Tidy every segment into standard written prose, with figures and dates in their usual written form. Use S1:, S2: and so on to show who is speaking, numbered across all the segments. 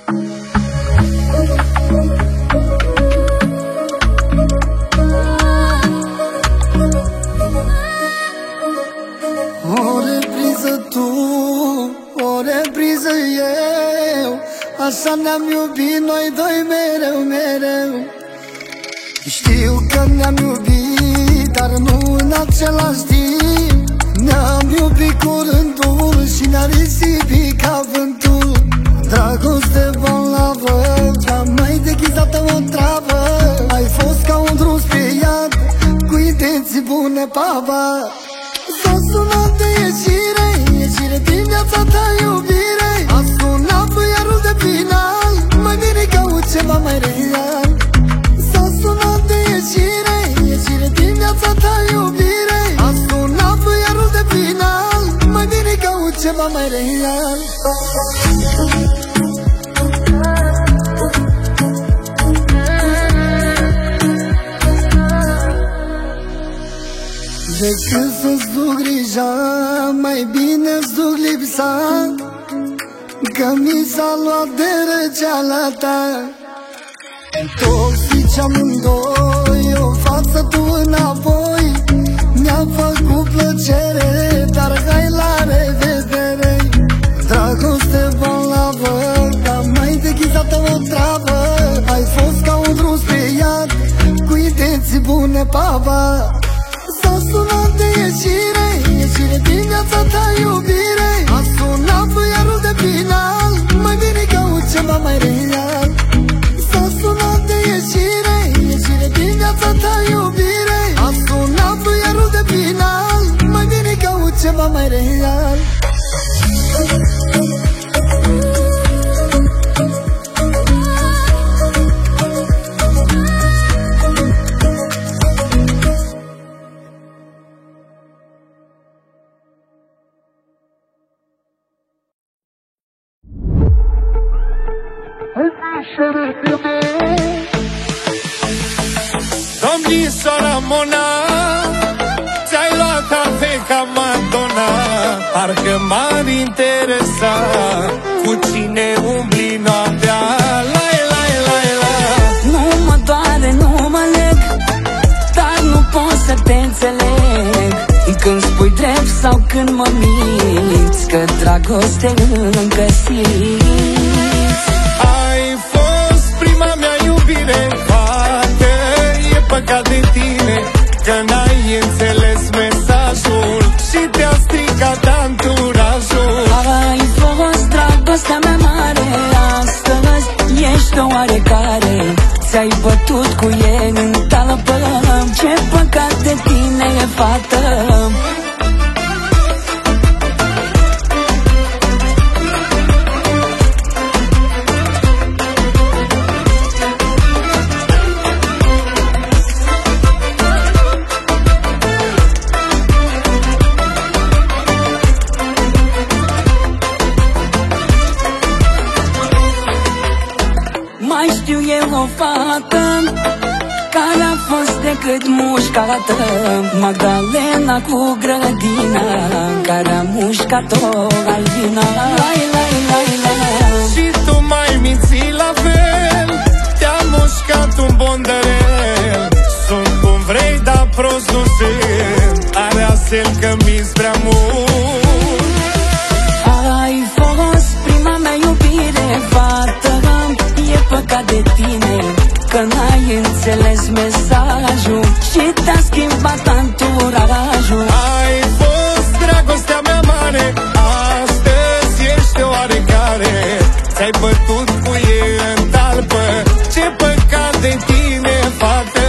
S1: O repriză tu, o repriză eu, așa ne-am iubit noi doi mereu, mereu. Știu că ne-am iubit, dar nu în același timp. Ne-am iubit cu rândul și ne-a risipit ca vântul. Dragoste bolnavă, cea mai deghizată o travă. Ai fost ca un drum speriat, cu intenții bune, papa. S-a sunat de ieșire, ieșire din viața ta, iubire. A sunat băiarul de final, mai bine caut ceva mai real. S-a sunat de ieșire, ieșire din viața ta, iubire. A sunat băiarul de final, mai bine caut ceva mai real. Decât să-ți duc grija, mai bine-ți duc lipsa, că mi s-a luat de răceala ta. Toxici amândoi, o față tu înapoi. Mi-a făcut plăcere, dar hai la revedere. Dragoste bolnavă, dar mai deghizată o travă. Ai fost ca un drum speriat, cu intenții bune, papa. S-a sunat de ieșire, ieșire din viața ta, iubire. A sunat băiarul de final, mai bine caut ceva mai real. S-a sunat de ieșire, ieșire din viața ta, iubire. A sunat băiarul de final, mai bine caut ceva mai real.
S2: Domnișoara Mona, ți-ai luat cafe ca Madonna. Parcă m-ar interesa cu cine umbli noaptea. Lai, lai, lai, la.
S3: Nu mă doare, nu mă leg, dar nu pot să te înțeleg. Când spui drept sau când mă minți, că dragoste încă simți.
S2: Ai fost prima mea iubire, fată, e păcat de tine că n-ai înțeles mesajul și te-a stricat anturajul.
S3: Ai fost dragostea mea mare, astăzi ești o oarecare. Ți-ai bătut cu ei în talpă, ce păcat de tine e, fată. Mai știu eu o fată care a fost decât mușcată, Magdalena cu grădina, care a mușcat-o Albina. Lai, lai, lai, lai.
S2: Și tu mai minți la fel, te-a mușcat un bondărel. Sunt cum vrei, dar prost nu sunt, are asel că minți prea mult.
S3: Ai fost prima mea iubire, fată, e păcat de tine că n-ai înțeles mesajul și te-a schimbat anturajul.
S2: Ai fost dragostea mea mare, astăzi ești oarecare. Ți-ai bătut cu ei în talpă, ce păcat de tine, fată.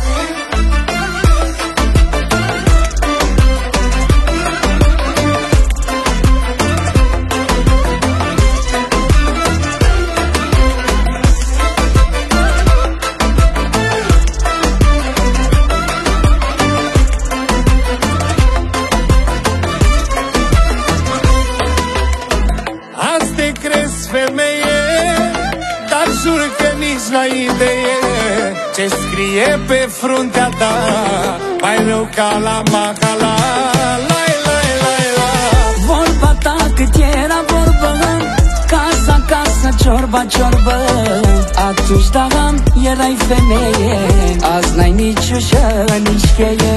S2: N-ai idee ce scrie pe fruntea ta, mai rău ca la Macala. Lai, lai, lai, la.
S3: Vorba ta cât era vorbă, casa, casă ciorba, ciorbă. Atunci da, erai femeie, azi n-ai nici ușă, nici cheie.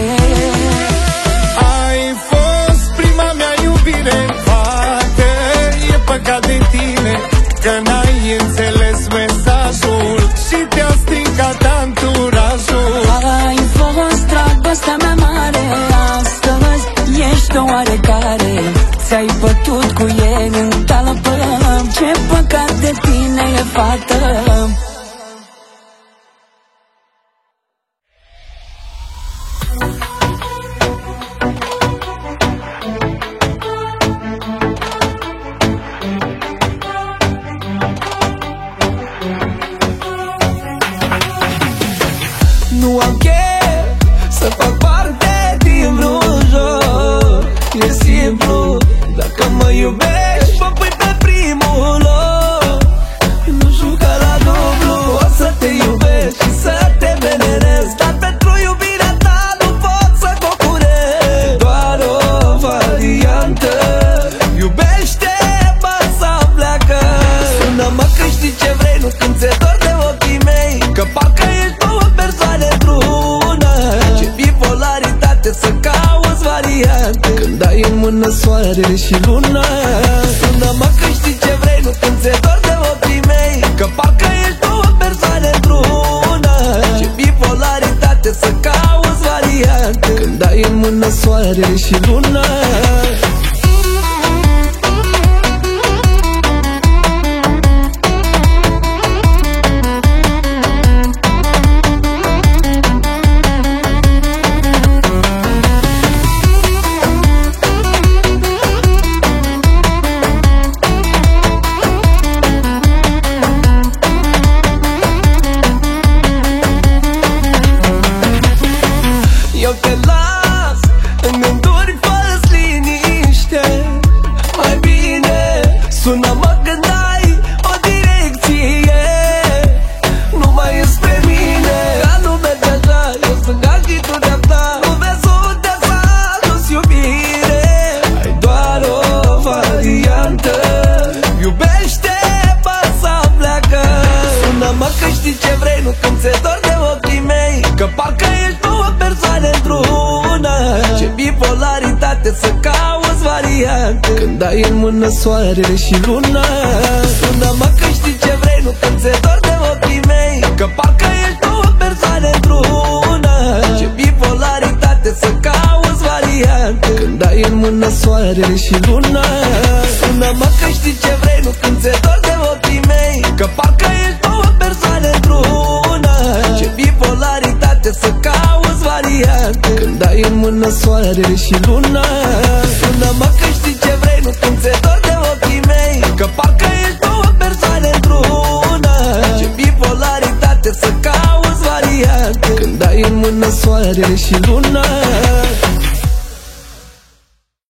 S2: Ai fost prima mea iubire, poate e păcat de tine că n-ai înțeles mesajul și te-a stricat anturajul.
S3: Ai fost dragostea mea mare, astăzi ești o oarecare. Ți-ai bătut cu el în talpă, ce păcat de tine e, fată.
S4: Nu am chef să fac parte din vreun joc. E simplu, dacă mă iubești, mă pui pe primul loc. Nu juca la dublu, o să te iubesc și să te venerez, dar pentru iubirea ta nu pot să concurez. Doar o variantă, iubește-mă sau pleacă. Sună-mă că știi ce vrei, nu când ți-e dor de ochii mei, că parcă ești două persoane într-una. Ce bipolaritate, să cauți variante când ai în mână soarele și luna. Sună-mă că știi ce vrei, nu când ți-e dor de ochii mei, că parcă ești două persoane într-una. Ce bipolaritate, să cauți variante când ai în mână soarele și luna. Eu te las în gânduri fără-ți liniște. Mai bine sună-mă când ai o direcție, nu mai e spre mine. Ca nu merge așa, eu sunt și tu de-a. Nu vezi unde s-a dus iubire. Ai doar o variantă, iubește-mă sau pleacă. Sună-mă că știi ce vrei, nu când ți-e dor de ochii mei, că parcă ești două persoane într-una. Ce bipolaritate, să cauți variante când ai în mână soarele și luna. Sună-mă că știi ce vrei, nu când ți-e dor de ochii mei, că parcă ești două persoane într-una. Ce bipolaritate, să cauți variante când ai în mână soarele și luna. Sună-mă că știi ce vrei, nu când ți-e dor de ochii mei, că parcă ești două persoane într-una. Ce bipolaritate, să cauți variante când ai în mână soarele și luna. Sună-mă că știi ce vrei, nu când ți-e dor de ochii mei, că parcă ești două persoane într-una. Ce bipolaritate, să cauți variante când ai în mână soarele și luna.